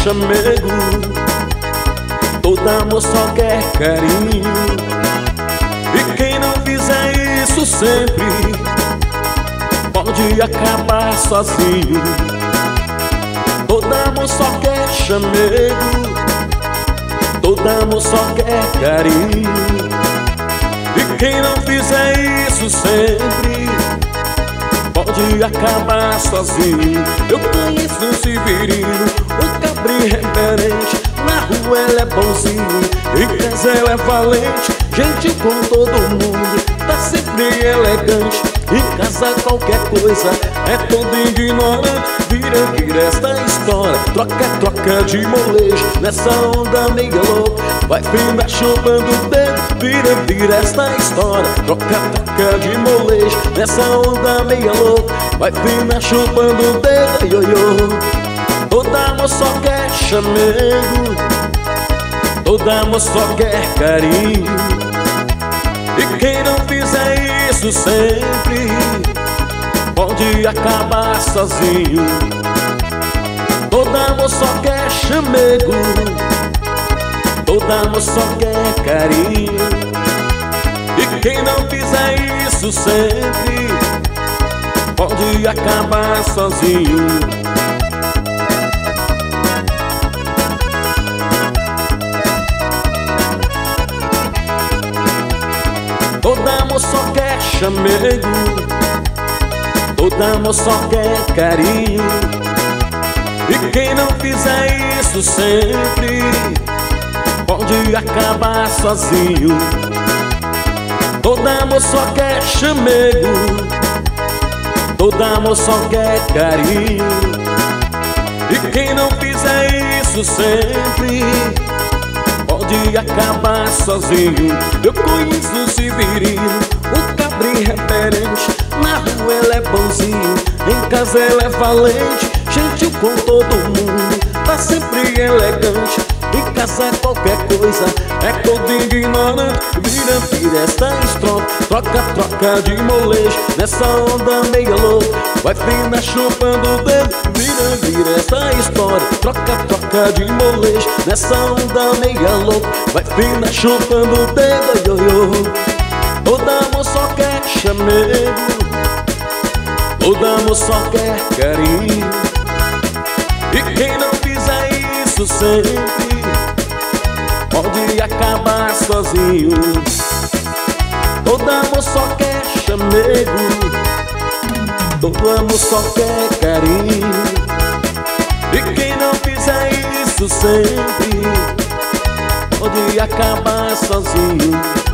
chamego, todo amor só quer carinho. E quem não fizer isso sempre pode acabar sozinho. Todo amor só quer chamego, todo amor só quer carinho. E quem não fizer isso sempre pode acabar sozinho. Eu conheço um Severino, um cabrinho reverente. Na rua ele é bonzinho, em casa ele é valente. Gente com todo mundo, tá sempre elegante. Em casa qualquer coisa é todo ignorante. Vira esta história, troca de molejo. Nessa onda meia louca, vai finar chupando o dedo. Vira esta história, troca de molejo. Nessa onda meia louca, vai finar chupando o dedo. Ioiô. Todo amor só quer chamego, todo amor só quer carinho. E quem não fizer isso sempre pode acabar sozinho. Todo amor só quer chamego, todo amor só quer carinho. E quem não fizer isso sempre pode acabar sozinho. Todo amor só quer chamego, todo amor só quer carinho. E quem não fizer isso sempre pode acabar sozinho. Todo amor só quer chamego, todo amor só quer carinho. E quem não fizer isso sempre pode acabar sozinho. Eu conheço o Severino, um cabrinho reverente. Na rua ele é bonzinho, em casa ele é valente. Gentil com todo mundo, tá sempre elegante. Em casa qualquer coisa é todo ignorante. Vira esta estrofe, troca de molejo. Nessa onda meia louca, vai finar chupando o dedo. Vira esta história, troca de molejo. Nessa onda meia louca, vai finar chupando o dedo. Ioiô. Todo amor só quer chamego, todo amor só quer carinho. E quem não fizer isso sempre pode acabar sozinho. Todo amor só quer chamego, todo amor só quer carinho. E quem não fizer isso sempre pode acabar sozinho.